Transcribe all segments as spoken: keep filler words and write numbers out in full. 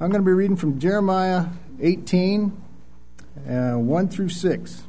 I'm going to be reading from Jeremiah eighteen, uh, one through six.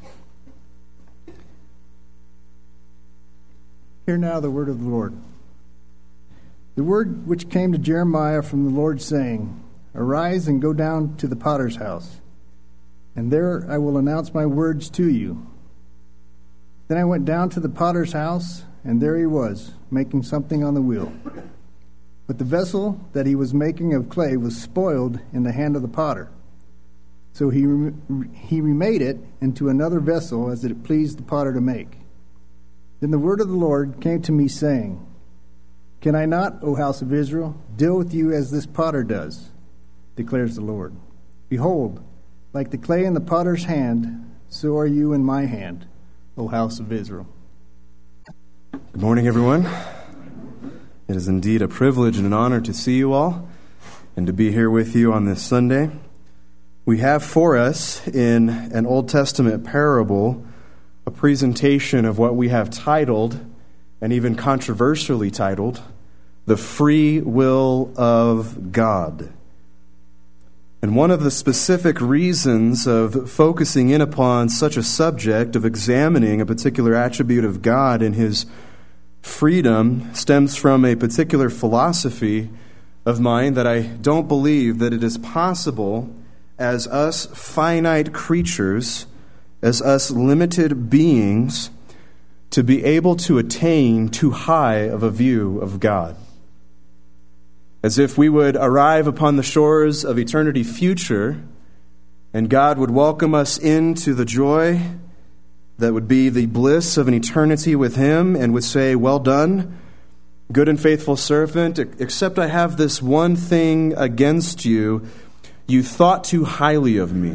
Hear now the word of the Lord. The word which came to Jeremiah from the Lord, saying, Arise and go down to the potter's house, and there I will announce my words to you. Then I went down to the potter's house, and there he was, making something on the wheel. But the vessel that he was making of clay was spoiled in the hand of the potter. So he re- he remade it into another vessel as it pleased the potter to make. Then the word of the Lord came to me, saying, Can I not, O house of Israel, deal with you as this potter does, declares the Lord. Behold, like the clay in the potter's hand, so are you in my hand, O house of Israel. Good morning, everyone. It is indeed a privilege and an honor to see you all and to be here with you on this Sunday. We have for us in an Old Testament parable a presentation of what we have titled, and even controversially titled, The Free Will of God. And one of the specific reasons of focusing in upon such a subject, of examining a particular attribute of God and His freedom, stems from a particular philosophy of mine that I don't believe that it is possible as us finite creatures, as us limited beings, to be able to attain too high of a view of God. As if we would arrive upon the shores of eternity future, and God would welcome us into the joy that would be the bliss of an eternity with Him, and would say, Well done, good and faithful servant, except I have this one thing against you. You thought too highly of me.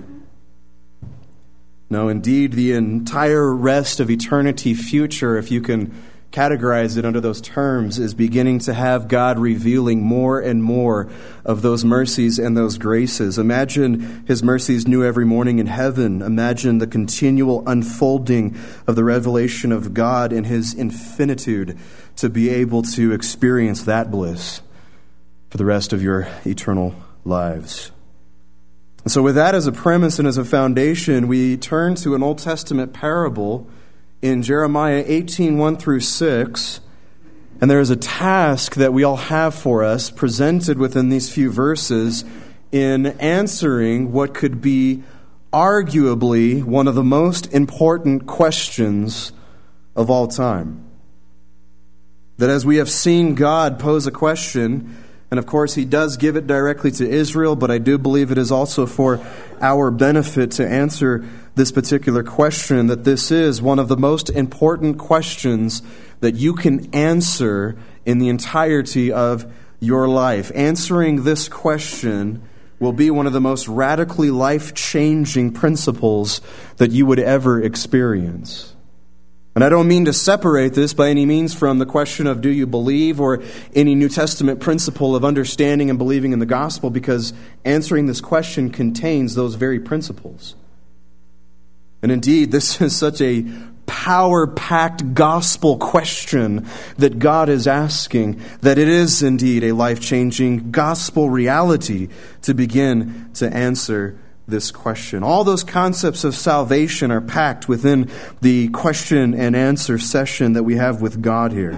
No, indeed, the entire rest of eternity future, if you can categorize it under those terms, is beginning to have God revealing more and more of those mercies and those graces. Imagine His mercies new every morning in heaven. Imagine the continual unfolding of the revelation of God in His infinitude to be able to experience that bliss for the rest of your eternal lives. And so with that as a premise and as a foundation, we turn to an Old Testament parable in Jeremiah eighteen, one through six, and there is a task that we all have for us presented within these few verses in answering what could be arguably one of the most important questions of all time. That as we have seen God pose a question, and of course He does give it directly to Israel, but I do believe it is also for our benefit to answer this particular question, that this is one of the most important questions that you can answer in the entirety of your life. Answering this question will be one of the most radically life-changing principles that you would ever experience. And I don't mean to separate this by any means from the question of do you believe, or any New Testament principle of understanding and believing in the gospel, because answering this question contains those very principles. And indeed, this is such a power-packed gospel question that God is asking, that it is indeed a life-changing gospel reality to begin to answer this question. All those concepts of salvation are packed within the question and answer session that we have with God here.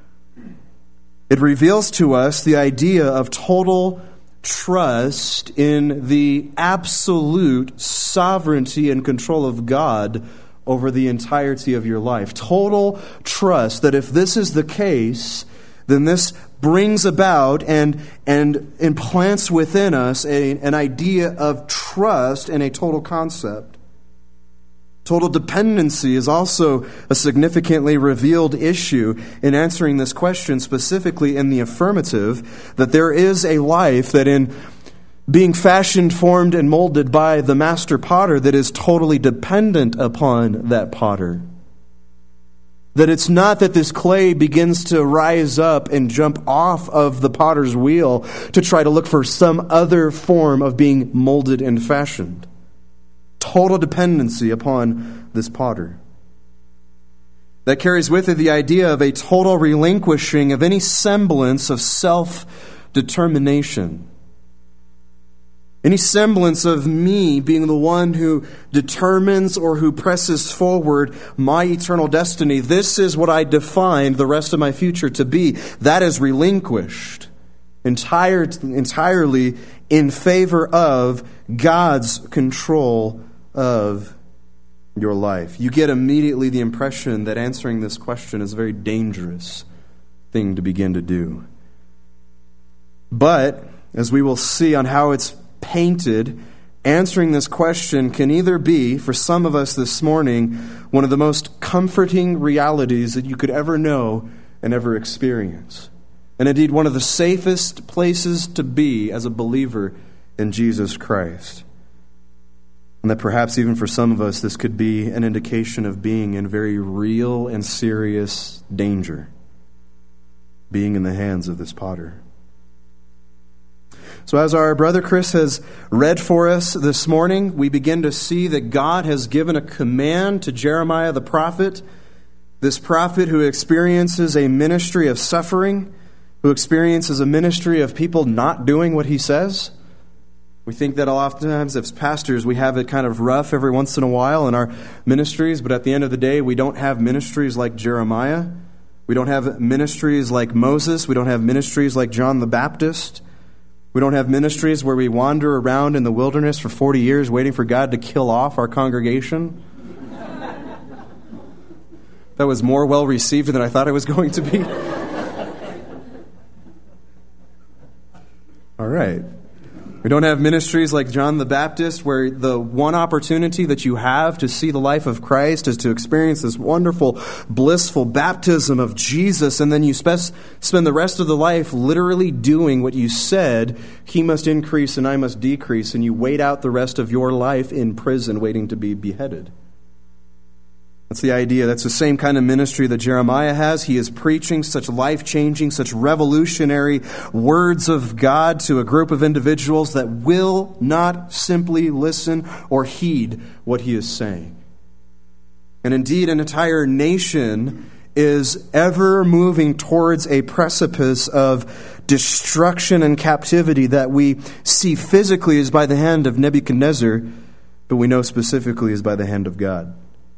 It reveals to us the idea of total trust in the absolute sovereignty and control of God over the entirety of your life. Total trust that if this is the case, then this brings about and, and implants within us a, an idea of trust and a total concept. Total dependency is also a significantly revealed issue in answering this question, specifically in the affirmative, that there is a life that in being fashioned, formed, and molded by the master potter that is totally dependent upon that potter. That it's not that this clay begins to rise up and jump off of the potter's wheel to try to look for some other form of being molded and fashioned. Total dependency upon this potter. That carries with it the idea of a total relinquishing of any semblance of self-determination. any semblance of me being the one who determines or who presses forward my eternal destiny, this is what I defined the rest of my future to be. That is relinquished entire, entirely in favor of God's control of your life. You get immediately the impression that answering this question is a very dangerous thing to begin to do. But, as we will see on how it's painted, answering this question can either be, for some of us this morning, one of the most comforting realities that you could ever know and ever experience. And indeed, one of the safest places to be as a believer in Jesus Christ. And that perhaps even for some of us, this could be an indication of being in very real and serious danger. Being in the hands of this potter. So as our brother Chris has read for us this morning, we begin to see that God has given a command to Jeremiah the prophet, this prophet who experiences a ministry of suffering, who experiences a ministry of people not doing what he says. We think that oftentimes as pastors we have it kind of rough every once in a while in our ministries, but at the end of the day we don't have ministries like Jeremiah. We don't have ministries like Moses. We don't have ministries like John the Baptist. We don't have ministries where we wander around in the wilderness for forty years waiting for God to kill off our congregation. That was more well received than I thought it was going to be. All right. We don't have ministries like John the Baptist where the one opportunity that you have to see the life of Christ is to experience this wonderful, blissful baptism of Jesus, and then you spe- spend the rest of the life literally doing what you said, he must increase and I must decrease, and you wait out the rest of your life in prison waiting to be beheaded. That's the idea. That's the same kind of ministry that Jeremiah has. He is preaching such life-changing, such revolutionary words of God to a group of individuals that will not simply listen or heed what he is saying. And indeed, an entire nation is ever moving towards a precipice of destruction and captivity that we see physically is by the hand of Nebuchadnezzar, but we know specifically is by the hand of God.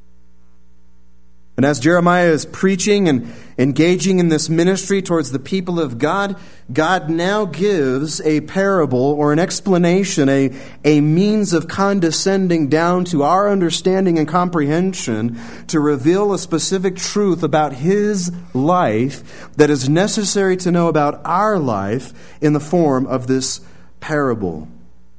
And as Jeremiah is preaching and engaging in this ministry towards the people of God, God now gives a parable or an explanation, a, a means of condescending down to our understanding and comprehension to reveal a specific truth about his life that is necessary to know about our life in the form of this parable.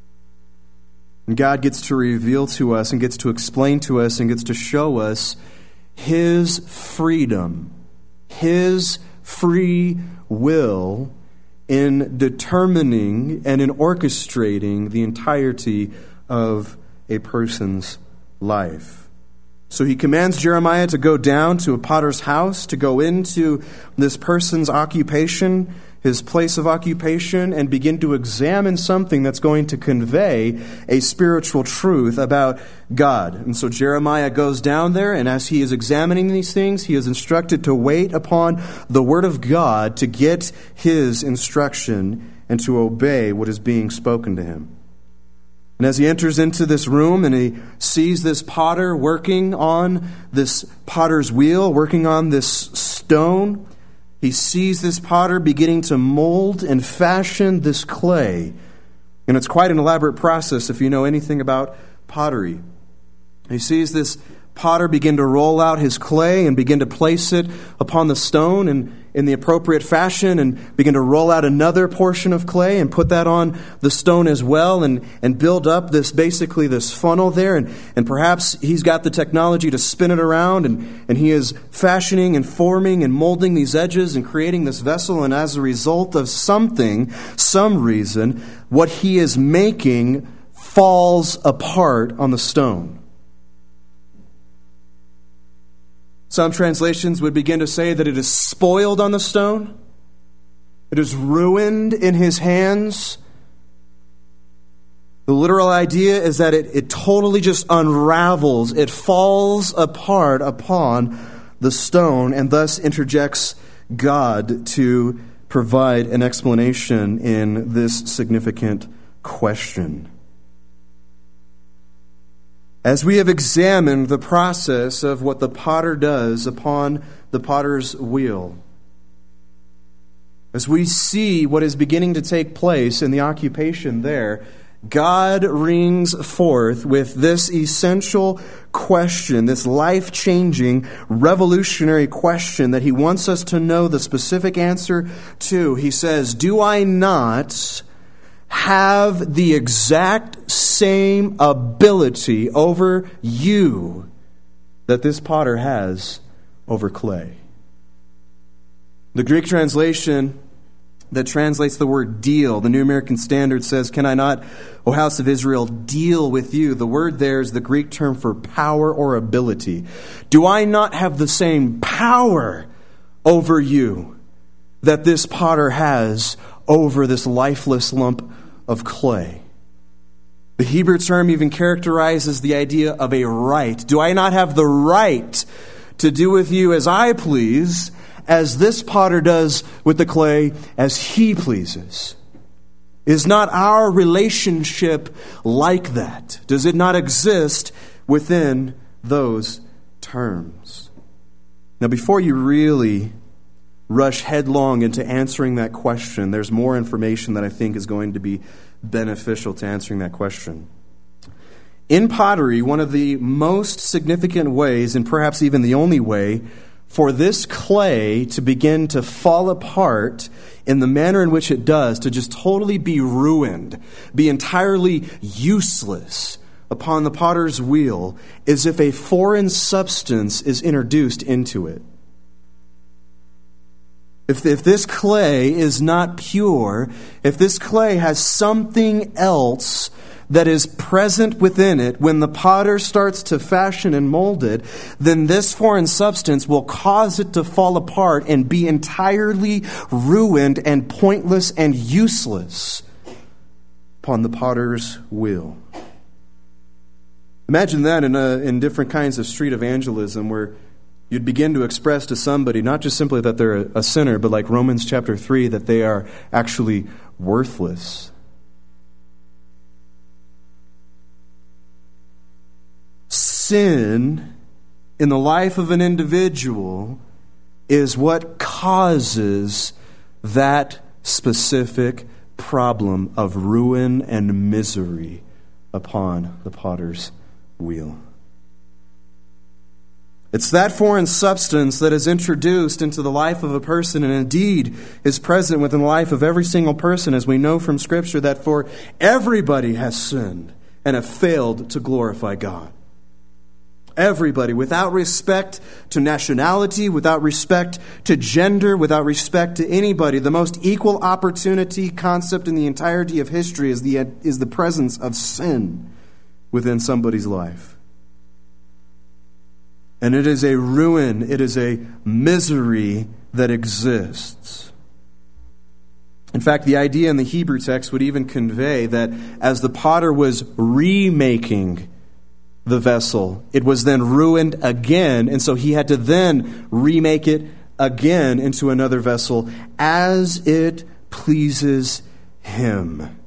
And God gets to reveal to us and gets to explain to us and gets to show us his freedom, his free will in determining and in orchestrating the entirety of a person's life. So he commands Jeremiah to go down to a potter's house, to go into this person's occupation, his place of occupation, and begin to examine something that's going to convey a spiritual truth about God. And so Jeremiah goes down there, and as he is examining these things, he is instructed to wait upon the word of God to get his instruction and to obey what is being spoken to him. And as he enters into this room and he sees this potter working on this potter's wheel, working on this stone, he sees this potter beginning to mold and fashion this clay. And it's quite an elaborate process if you know anything about pottery. He sees this potter begin to roll out his clay and begin to place it upon the stone and in the appropriate fashion, and begin to roll out another portion of clay and put that on the stone as well, and, and build up this basically this funnel there. And, and perhaps he's got the technology to spin it around, and, and he is fashioning and forming and molding these edges and creating this vessel. And as a result of something, some reason, what he is making falls apart on the stone. Some translations would begin to say that it is spoiled on the stone. It is ruined in his hands. The literal idea is that it, it totally just unravels. It falls apart upon the stone, and thus interjects God to provide an explanation in this significant question. As we have examined the process of what the potter does upon the potter's wheel, as we see what is beginning to take place in the occupation there, God rings forth with this essential question, this life-changing, revolutionary question that he wants us to know the specific answer to. He says, "Do I not have the exact same ability over you that this potter has over clay?" The Greek translation that translates the word deal, the New American Standard says, "Can I not, O house of Israel, deal with you?" The word there is the Greek term for power or ability. Do I not have the same power over you that this potter has over this lifeless lump of clay? The Hebrew term even characterizes the idea of a right. Do I not have the right to do with you as I please, as this potter does with the clay as he pleases? Is not our relationship like that? Does it not exist within those terms? Now, before you really rush headlong into answering that question, there's more information that I think is going to be beneficial to answering that question. In pottery, one of the most significant ways, and perhaps even the only way, for this clay to begin to fall apart in the manner in which it does, to just totally be ruined, be entirely useless upon the potter's wheel, is if a foreign substance is introduced into it. If, if this clay is not pure, if this clay has something else that is present within it when the potter starts to fashion and mold it, then this foreign substance will cause it to fall apart and be entirely ruined and pointless and useless upon the potter's wheel. Imagine that in, a, in different kinds of street evangelism, where you'd begin to express to somebody not just simply that they're a, a sinner, but like Romans chapter three, that they are actually worthless. Sin in the life of an individual is what causes that specific problem of ruin and misery upon the potter's wheel. It's that foreign substance that is introduced into the life of a person, and indeed is present within the life of every single person, as we know from Scripture that for everybody has sinned and have failed to glorify God. Everybody, without respect to nationality, without respect to gender, without respect to anybody. The most equal opportunity concept in the entirety of history is the, is the presence of sin within somebody's life. And it is a ruin, it is a misery that exists. In fact, the idea in the Hebrew text would even convey that as the potter was remaking the vessel, it was then ruined again, and so he had to then remake it again into another vessel as it pleases him.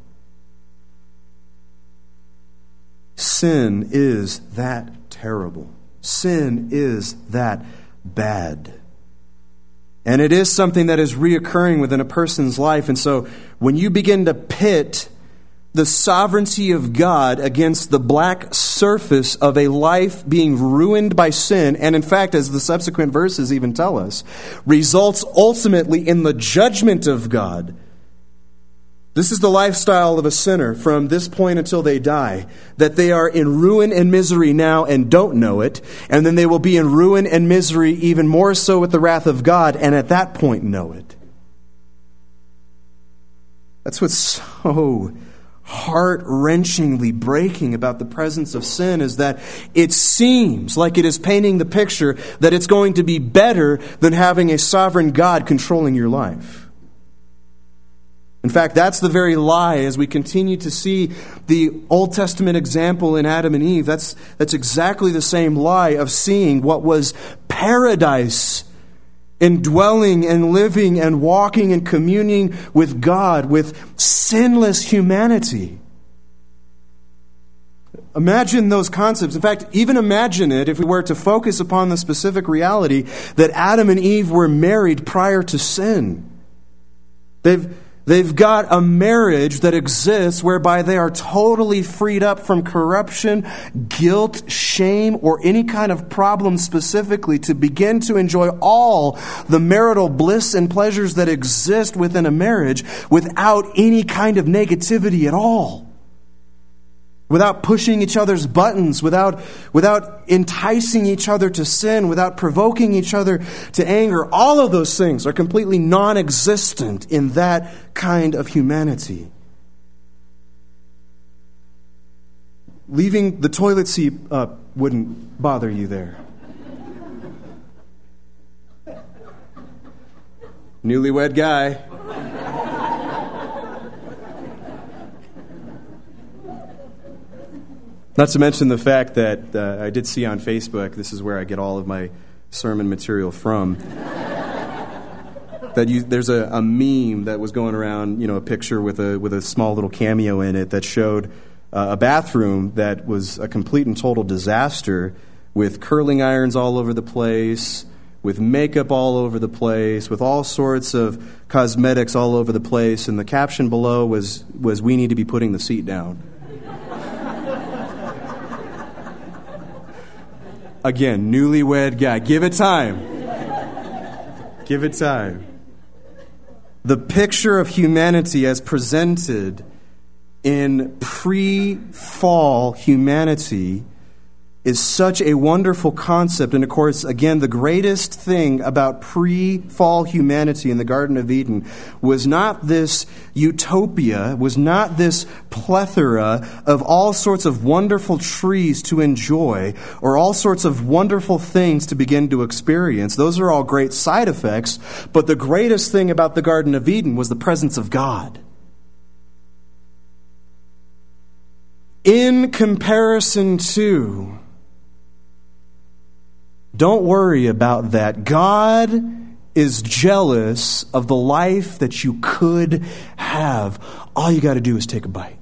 Sin is that terrible. Sin is that bad. And it is something that is reoccurring within a person's life, and so when you begin to pit the sovereignty of God against the black surface of a life being ruined by sin, and in fact, as the subsequent verses even tell us, results ultimately in the judgment of God. This is the lifestyle of a sinner from this point until they die, that they are in ruin and misery now and don't know it, and then they will be in ruin and misery even more so with the wrath of God, and at that point know it. That's what's so heart-wrenchingly breaking about the presence of sin, is that it seems like it is painting the picture that it's going to be better than having a sovereign God controlling your life. In fact, that's the very lie as we continue to see the Old Testament example in Adam and Eve. That's, that's exactly the same lie of seeing what was paradise in dwelling and living and walking and communing with God, with sinless humanity. Imagine those concepts. In fact, even imagine it if we were to focus upon the specific reality that Adam and Eve were married prior to sin. They've, they've got a marriage that exists whereby they are totally freed up from corruption, guilt, shame, or any kind of problem specifically to begin to enjoy all the marital bliss and pleasures that exist within a marriage without any kind of negativity at all. Without pushing each other's buttons, without, without enticing each other to sin, without provoking each other to anger. All of those things are completely non-existent in that kind of humanity. Leaving the toilet seat up wouldn't bother you there. Newlywed guy. Not to mention the fact that uh, I did see on Facebook, this is where I get all of my sermon material from, that you, there's a, a meme that was going around, you know, a picture with a with a small little cameo in it that showed uh, a bathroom that was a complete and total disaster with curling irons all over the place, with makeup all over the place, with all sorts of cosmetics all over the place, and the caption below was, was "We need to be putting the seat down." Again, newlywed guy. Give it time. Give it time. The picture of humanity as presented in pre-fall humanity is such a wonderful concept. And of course, again, the greatest thing about pre-fall humanity in the Garden of Eden was not this utopia, was not this plethora of all sorts of wonderful trees to enjoy or all sorts of wonderful things to begin to experience. Those are all great side effects. But the greatest thing about the Garden of Eden was the presence of God. In comparison to, don't worry about that. God is jealous of the life that you could have. All you got to do is take a bite.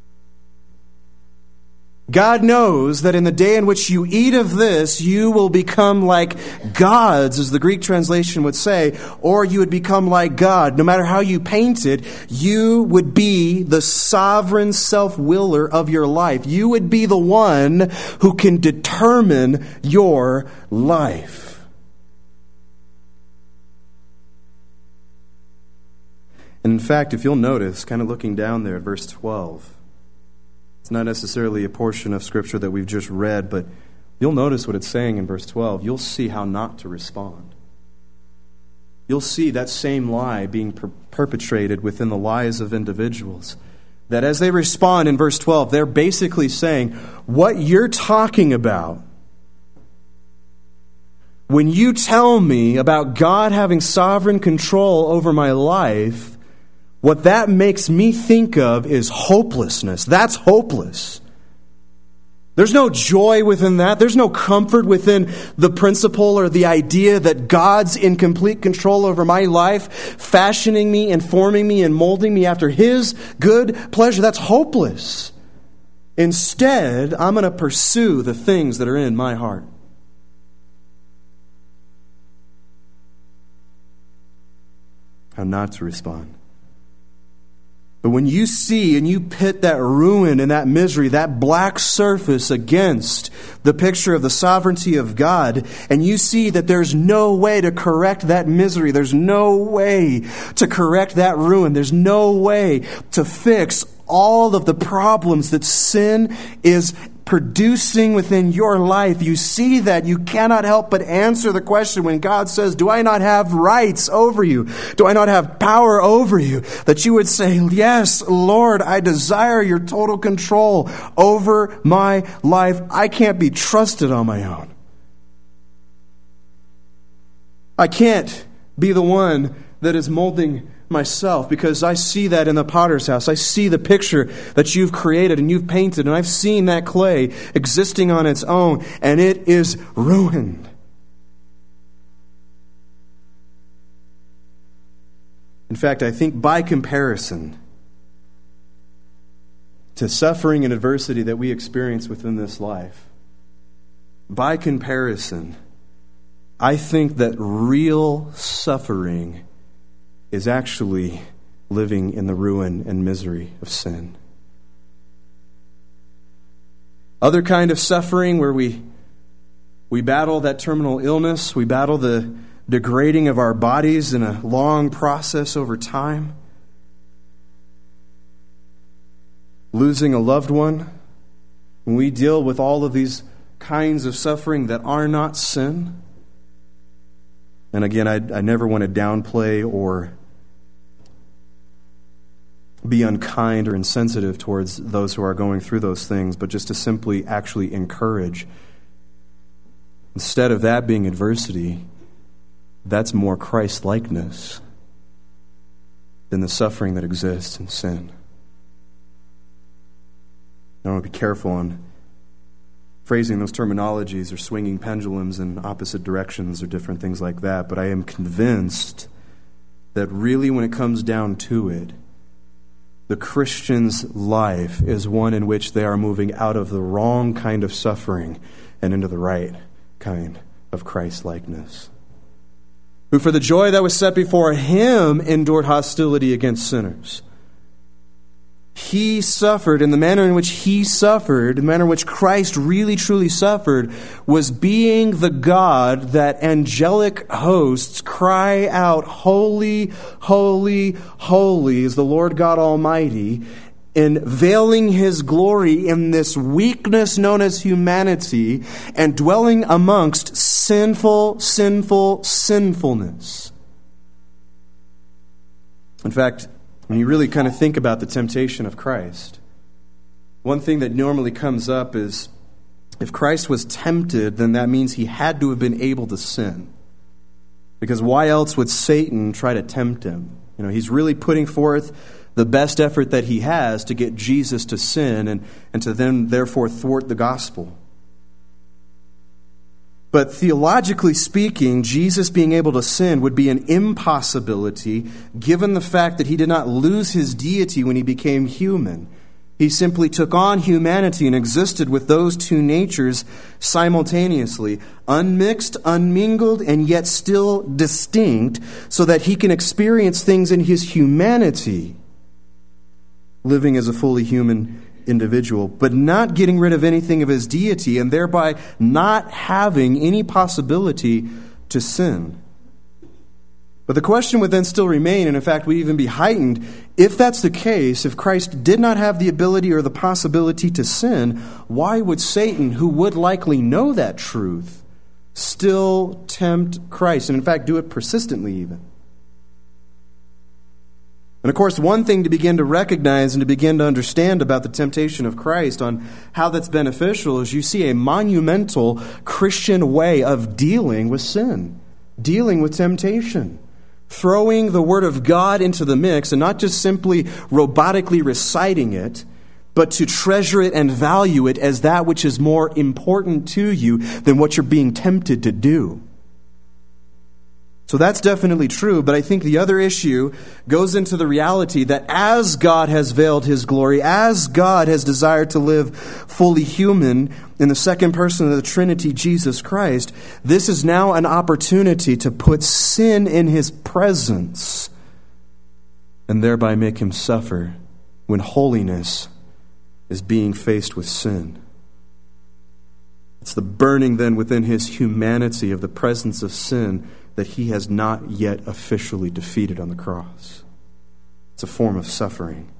God knows that in the day in which you eat of this, you will become like gods, as the Greek translation would say, or you would become like God. No matter how you paint it, you would be the sovereign self-willer of your life. You would be the one who can determine your life. And in fact, if you'll notice, kind of looking down there at verse twelve, it's not necessarily a portion of Scripture that we've just read, but you'll notice what it's saying in verse twelve. You'll see how not to respond. You'll see that same lie being per- perpetrated within the lives of individuals. That as they respond in verse twelve, they're basically saying, what you're talking about, when you tell me about God having sovereign control over my life, what that makes me think of is hopelessness. That's hopeless. There's no joy within that. There's no comfort within the principle or the idea that God's in complete control over my life, fashioning me and forming me and molding me after His good pleasure. That's hopeless. Instead, I'm going to pursue the things that are in my heart. How not to respond. But when you see and you pit that ruin and that misery, that black surface against the picture of the sovereignty of God, and you see that there's no way to correct that misery, there's no way to correct that ruin, there's no way to fix all of the problems that sin is producing within your life, you see that, you cannot help but answer the question when God says, do I not have rights over you? Do I not have power over you? That you would say, yes, Lord, I desire your total control over my life. I can't be trusted on my own. I can't be the one that is molding myself, because I see that in the potter's house. I see the picture that you've created and you've painted, and I've seen that clay existing on its own, and it is ruined. In fact, I think by comparison to suffering and adversity that we experience within this life, by comparison, I think that real suffering is actually living in the ruin and misery of sin. Other kind of suffering where we we battle that terminal illness, we battle the degrading of our bodies in a long process over time, losing a loved one, when we deal with all of these kinds of suffering that are not sin. And again, I, I never want to downplay or be unkind or insensitive towards those who are going through those things, but just to simply actually encourage. Instead of that being adversity, that's more Christ-likeness than the suffering that exists in sin. I want to be careful on phrasing those terminologies or swinging pendulums in opposite directions or different things like that, but I am convinced that really when it comes down to it, the Christian's life is one in which they are moving out of the wrong kind of suffering and into the right kind of Christ-likeness. Who for the joy that was set before him endured hostility against sinners. He suffered, and the manner in which he suffered, the manner in which Christ really truly suffered, was being the God that angelic hosts cry out, "Holy, holy, holy is the Lord God Almighty," in veiling his glory in this weakness known as humanity and dwelling amongst sinful, sinful, sinfulness. In fact, when you really kind of think about the temptation of Christ, one thing that normally comes up is if Christ was tempted, then that means he had to have been able to sin. Because why else would Satan try to tempt him? You know, he's really putting forth the best effort that he has to get Jesus to sin and, and to then therefore thwart the gospel. But theologically speaking, Jesus being able to sin would be an impossibility given the fact that he did not lose his deity when he became human. He simply took on humanity and existed with those two natures simultaneously, unmixed, unmingled, and yet still distinct, so that he can experience things in his humanity, living as a fully human individual, but not getting rid of anything of his deity and thereby not having any possibility to sin. But the question would then still remain, and in fact would even be heightened, if that's the case, if Christ did not have the ability or the possibility to sin, why would Satan, who would likely know that truth, still tempt Christ, and in fact do it persistently even? And of course, one thing to begin to recognize and to begin to understand about the temptation of Christ on how that's beneficial is you see a monumental Christian way of dealing with sin, dealing with temptation, throwing the Word of God into the mix and not just simply robotically reciting it, but to treasure it and value it as that which is more important to you than what you're being tempted to do. So that's definitely true, but I think the other issue goes into the reality that as God has veiled his glory, as God has desired to live fully human in the second person of the Trinity, Jesus Christ, this is now an opportunity to put sin in his presence and thereby make him suffer when holiness is being faced with sin. It's the burning then within his humanity of the presence of sin that he has not yet officially defeated on the cross. It's a form of suffering.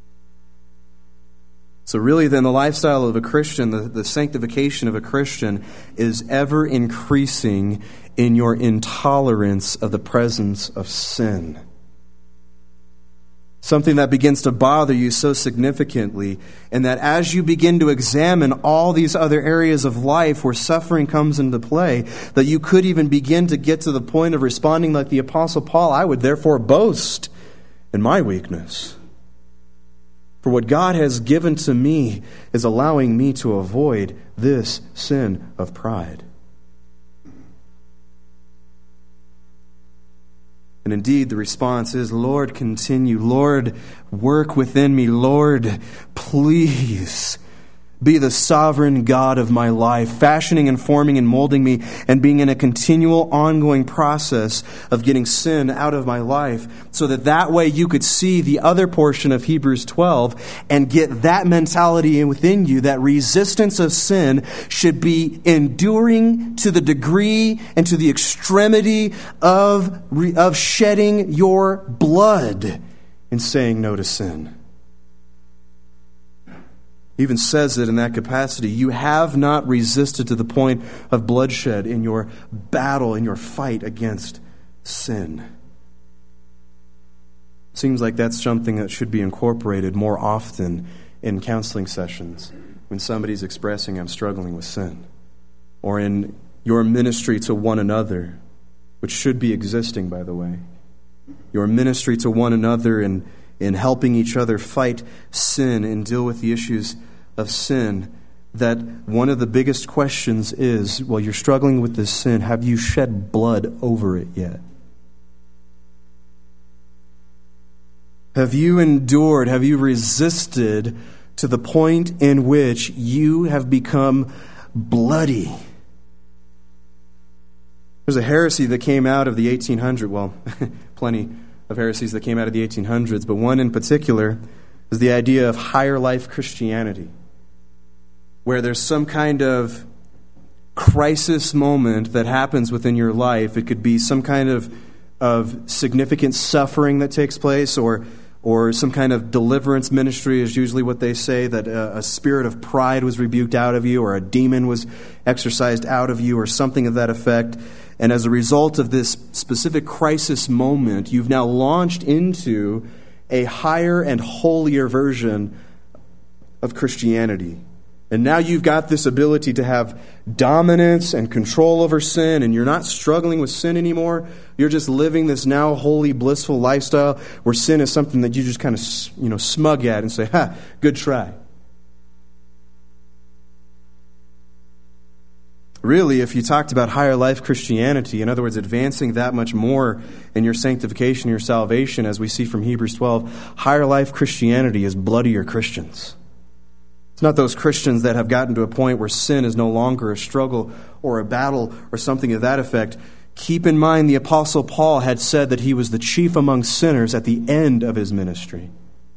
So really then the lifestyle of a Christian, the, the sanctification of a Christian, is ever increasing in your intolerance of the presence of sin. Something that begins to bother you so significantly, and that as you begin to examine all these other areas of life where suffering comes into play, that you could even begin to get to the point of responding like the Apostle Paul, I would therefore boast in my weakness. For what God has given to me is allowing me to avoid this sin of pride. And indeed, the response is, Lord, continue. Lord, work within me. Lord, please be the sovereign God of my life, fashioning and forming and molding me and being in a continual ongoing process of getting sin out of my life, so that that way you could see the other portion of Hebrews twelve and get that mentality within you, that resistance of sin should be enduring to the degree and to the extremity of, of shedding your blood in saying no to sin. Even says it in that capacity. You have not resisted to the point of bloodshed in your battle, in your fight against sin. Seems like that's something that should be incorporated more often in counseling sessions when somebody's expressing, I'm struggling with sin. Or in your ministry to one another, which should be existing, by the way. Your ministry to one another and in helping each other fight sin and deal with the issues of sin, that one of the biggest questions is, well, you're struggling with this sin, have you shed blood over it yet? Have you endured, have you resisted to the point in which you have become bloody? There's a heresy that came out of the eighteen hundreds, well, plenty of heresies that came out of the eighteen hundreds, but one in particular is the idea of higher life Christianity, where there's some kind of crisis moment that happens within your life. It could be some kind of, of significant suffering that takes place, or or some kind of deliverance ministry is usually what they say, that a, a spirit of pride was rebuked out of you, or a demon was exorcised out of you, or something of that effect. And as a result of this specific crisis moment, you've now launched into a higher and holier version of Christianity. And now you've got this ability to have dominance and control over sin, and you're not struggling with sin anymore. You're just living this now holy, blissful lifestyle where sin is something that you just kind of, you know, smug at and say, ha, good try. Really, if you talked about higher life Christianity, in other words, advancing that much more in your sanctification, your salvation, as we see from Hebrews twelve, higher life Christianity is bloodier Christians. It's not those Christians that have gotten to a point where sin is no longer a struggle or a battle or something of that effect. Keep in mind, the Apostle Paul had said that he was the chief among sinners at the end of his ministry.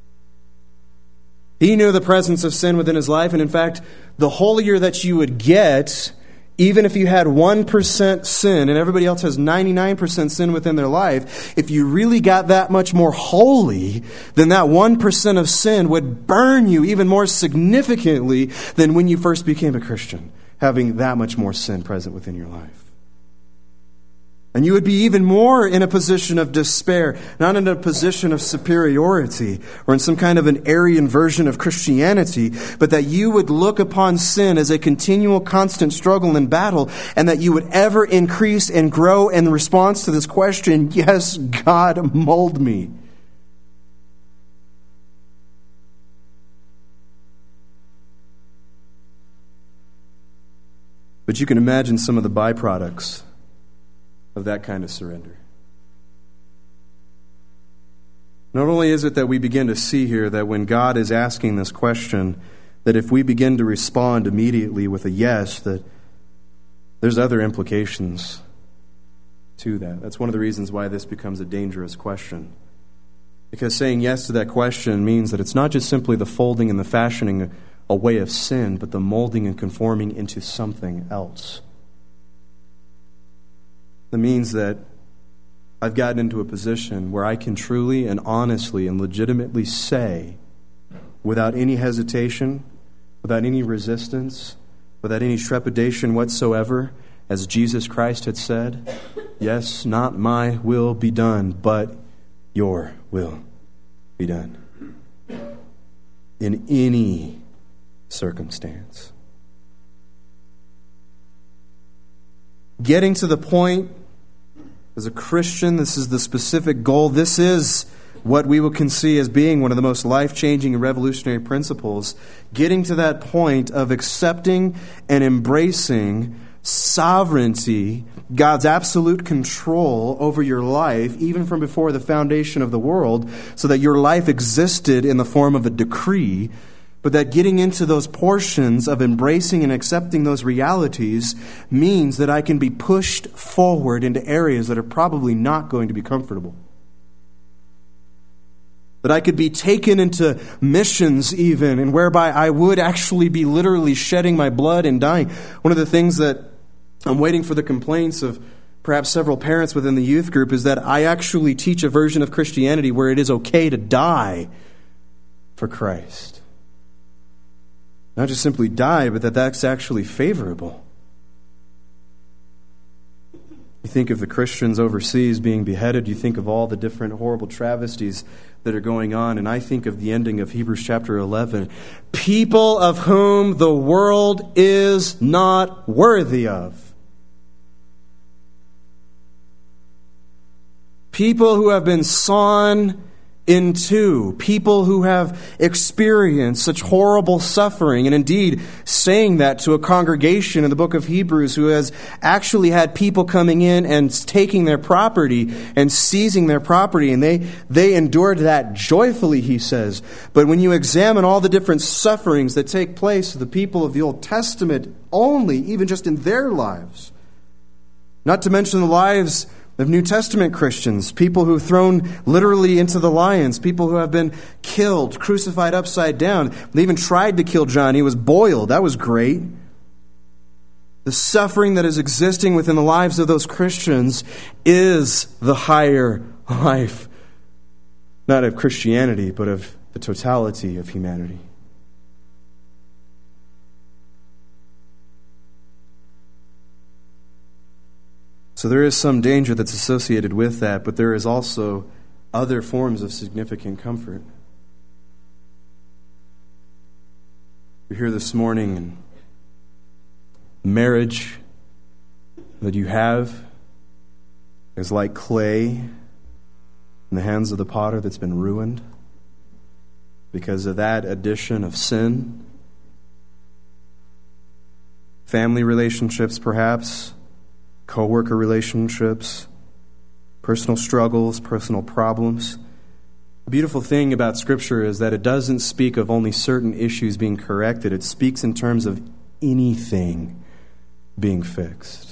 He knew the presence of sin within his life, and in fact, the holier that you would get, even if you had one percent sin and everybody else has ninety-nine percent sin within their life, if you really got that much more holy, then that one percent of sin would burn you even more significantly than when you first became a Christian, having that much more sin present within your life. And you would be even more in a position of despair, not in a position of superiority or in some kind of an Aryan version of Christianity, but that you would look upon sin as a continual, constant struggle and battle, and that you would ever increase and grow in response to this question, yes, God, mold me. But you can imagine some of the byproducts of that kind of surrender. Not only is it that we begin to see here that when God is asking this question, that if we begin to respond immediately with a yes, that there's other implications to that. That's one of the reasons why this becomes a dangerous question. Because saying yes to that question means that it's not just simply the folding and the fashioning away of sin, but the molding and conforming into something else. That means that I've gotten into a position where I can truly and honestly and legitimately say, without any hesitation, without any resistance, without any trepidation whatsoever, as Jesus Christ had said, yes, not my will be done, but your will be done. In any circumstance. Getting to the point, as a Christian, this is the specific goal. This is what we will conceive as being one of the most life-changing and revolutionary principles. Getting to that point of accepting and embracing sovereignty, God's absolute control over your life, even from before the foundation of the world, so that your life existed in the form of a decree, but that getting into those portions of embracing and accepting those realities means that I can be pushed forward into areas that are probably not going to be comfortable. That I could be taken into missions even, and whereby I would actually be literally shedding my blood and dying. One of the things that I'm waiting for the complaints of perhaps several parents within the youth group is that I actually teach a version of Christianity where it is okay to die for Christ. Not just simply die, but that that's actually favorable. You think of the Christians overseas being beheaded. You think of all the different horrible travesties that are going on. And I think of the ending of Hebrews chapter eleven. People of whom the world is not worthy of. People who have been sawn in two. People who have experienced such horrible suffering. And indeed, saying that to a congregation in the book of Hebrews who has actually had people coming in and taking their property and seizing their property. And they, they endured that joyfully, he says. But when you examine all the different sufferings that take place to the people of the Old Testament only, even just in their lives, not to mention the lives of New Testament Christians, people who are thrown literally into the lions, people who have been killed, crucified upside down. They even tried to kill John. He was boiled. That was great. The suffering that is existing within the lives of those Christians is the higher life, not of Christianity, but of the totality of humanity. So there is some danger that's associated with that, but there is also other forms of significant comfort. We're here this morning, and marriage that you have is like clay in the hands of the potter that's been ruined because of that addition of sin. Family relationships, perhaps, co-worker relationships, personal struggles, personal problems. The beautiful thing about Scripture is that it doesn't speak of only certain issues being corrected. It speaks in terms of anything being fixed.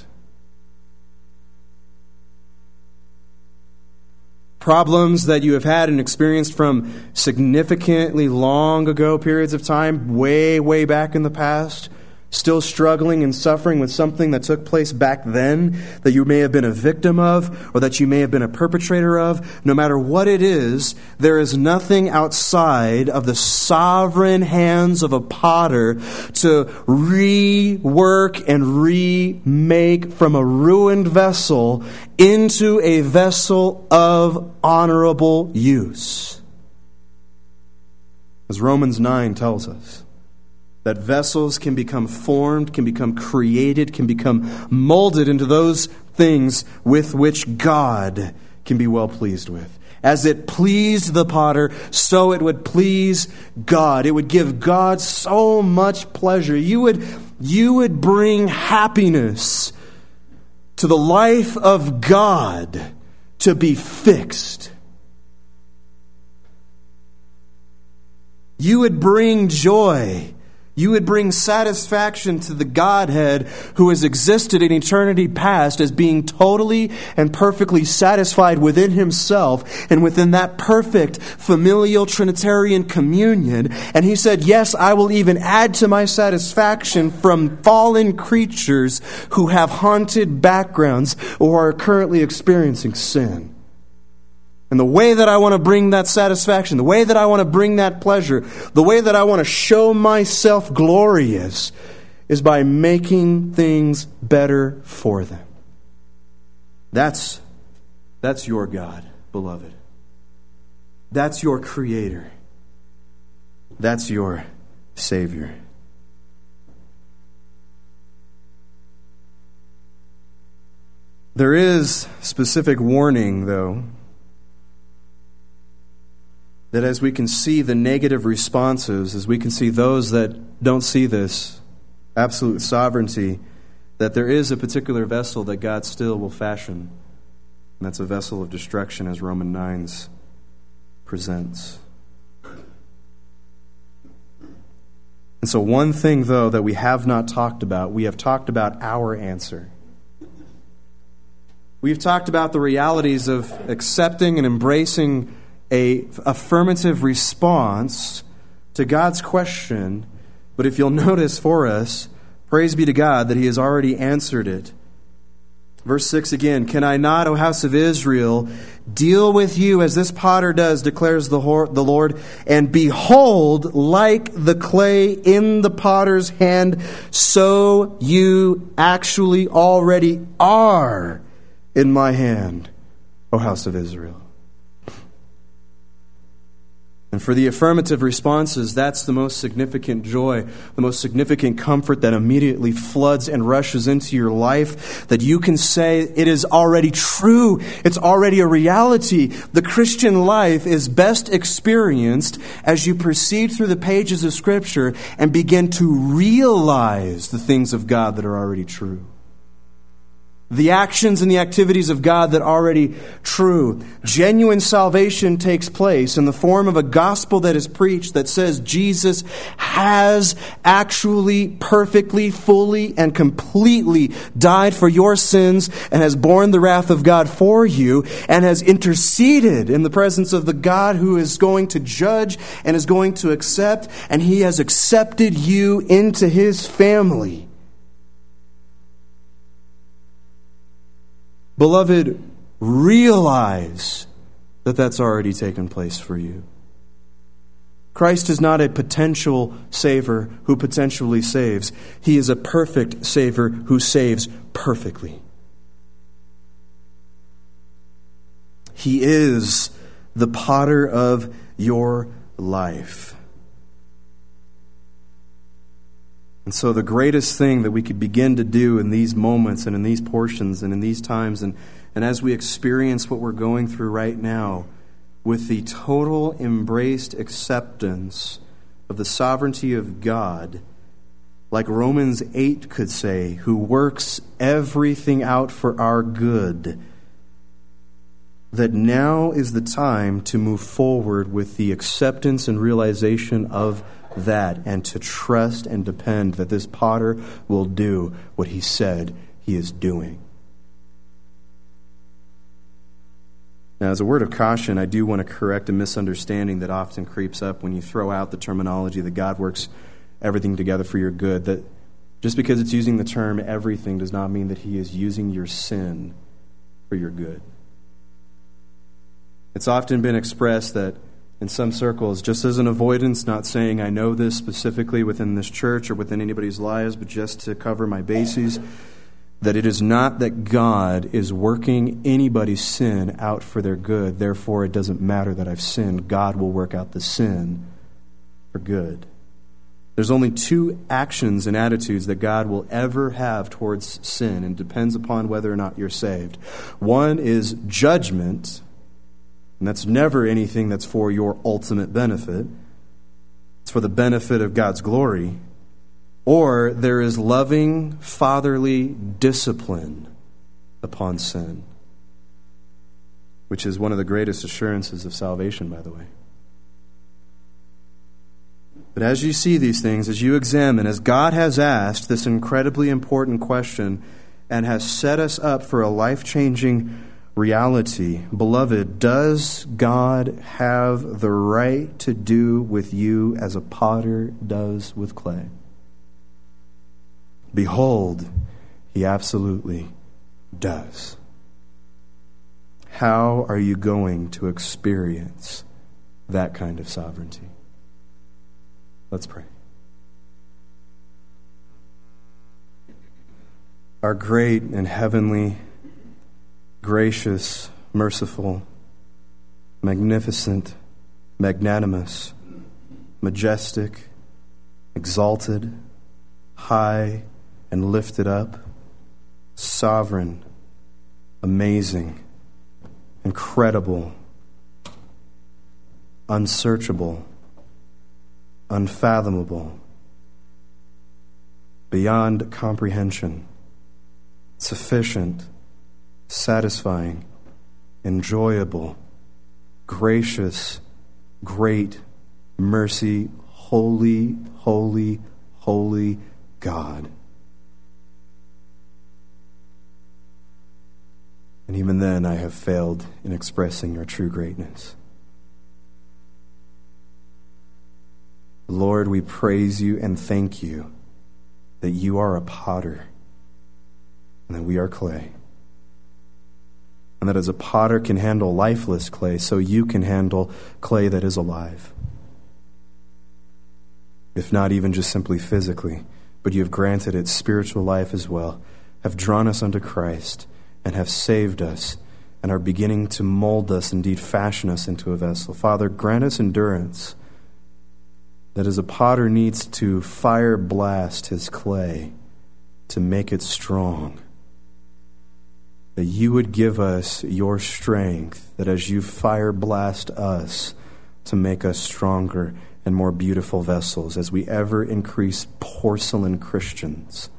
Problems that you have had and experienced from significantly long ago periods of time, way, way back in the past, still struggling and suffering with something that took place back then that you may have been a victim of or that you may have been a perpetrator of, no matter what it is, there is nothing outside of the sovereign hands of a potter to rework and remake from a ruined vessel into a vessel of honorable use. As Romans nine tells us, that vessels can become formed, can become created, can become molded into those things with which God can be well pleased with. As it pleased the potter, so it would please God. It would give God so much pleasure. You would, you would bring happiness to the life of God to be fixed. You would bring joy. You would bring satisfaction to the Godhead who has existed in eternity past as being totally and perfectly satisfied within himself and within that perfect familial Trinitarian communion. And he said, yes, I will even add to my satisfaction from fallen creatures who have haunted backgrounds or are currently experiencing sin. And the way that I want to bring that satisfaction, the way that I want to bring that pleasure, the way that I want to show myself glorious is by making things better for them. That's, that's your God, beloved. That's your Creator. That's your Savior. There is specific warning, though, that as we can see the negative responses, as we can see those that don't see this absolute sovereignty, that there is a particular vessel that God still will fashion, and that's a vessel of destruction, as Romans nine presents. And so one thing, though, that we have not talked about, we have talked about our answer. We've talked about the realities of accepting and embracing a affirmative response to God's question. But if you'll notice for us, praise be to God that He has already answered it. Verse six again, "Can I not, O house of Israel, deal with you as this potter does, declares the Lord, and behold, like the clay in the potter's hand, so you actually already are in my hand, O house of Israel." And for the affirmative responses, that's the most significant joy, the most significant comfort that immediately floods and rushes into your life, that you can say it is already true, it's already a reality. The Christian life is best experienced as you proceed through the pages of Scripture and begin to realize the things of God that are already true. The actions and the activities of God that are already true. Genuine salvation takes place in the form of a gospel that is preached that says Jesus has actually, perfectly, fully, and completely died for your sins and has borne the wrath of God for you and has interceded in the presence of the God who is going to judge and is going to accept, and He has accepted you into His family. Beloved, realize that that's already taken place for you. Christ is not a potential Savior who potentially saves. He is a perfect Savior who saves perfectly. He is the potter of your life. And so the greatest thing that we could begin to do in these moments and in these portions and in these times, and, and as we experience what we're going through right now, with the total embraced acceptance of the sovereignty of God, like Romans eight could say, who works everything out for our good, that now is the time to move forward with the acceptance and realization of that, and to trust and depend that this potter will do what he said he is doing. Now, as a word of caution, I do want to correct a misunderstanding that often creeps up when you throw out the terminology that God works everything together for your good. That just because it's using the term everything does not mean that He is using your sin for your good. It's often been expressed that in some circles, just as an avoidance, not saying I know this specifically within this church or within anybody's lives, but just to cover my bases, that it is not that God is working anybody's sin out for their good. Therefore, it doesn't matter that I've sinned. God will work out the sin for good. There's only two actions and attitudes that God will ever have towards sin, and depends upon whether or not you're saved. One is judgment, and that's never anything that's for your ultimate benefit. It's for the benefit of God's glory. Or there is loving, fatherly discipline upon sin, which is one of the greatest assurances of salvation, by the way. But as you see these things, as you examine, as God has asked this incredibly important question and has set us up for a life-changing reality, beloved, does God have the right to do with you as a potter does with clay? Behold, He absolutely does. How are you going to experience that kind of sovereignty? Let's pray. Our great and heavenly, gracious, merciful, magnificent, magnanimous, majestic, exalted, high and lifted up, sovereign, amazing, incredible, unsearchable, unfathomable, beyond comprehension, sufficient, satisfying, enjoyable, gracious, great, mercy, holy, holy, holy God. And even then I have failed in expressing your true greatness. Lord, we praise you and thank you that you are a potter and that we are clay. And that as a potter can handle lifeless clay, so you can handle clay that is alive. If not even just simply physically, but you have granted it spiritual life as well, have drawn us unto Christ, and have saved us, and are beginning to mold us, indeed fashion us into a vessel. Father, grant us endurance, that as a potter needs to fire blast his clay to make it strong, that you would give us your strength, that as you fire blast us to make us stronger and more beautiful vessels, as we ever increase porcelain Christians,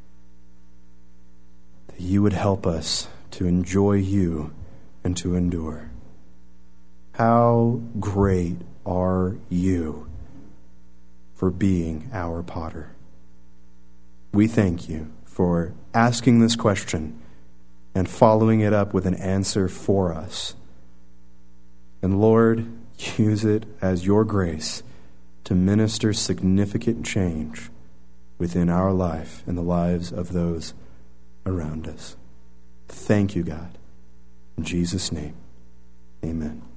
that you would help us to enjoy you and to endure. How great are you for being our potter? We thank you for asking this question and following it up with an answer for us. And Lord, use it as your grace to minister significant change within our life and the lives of those around us. Thank you, God. In Jesus' name, amen.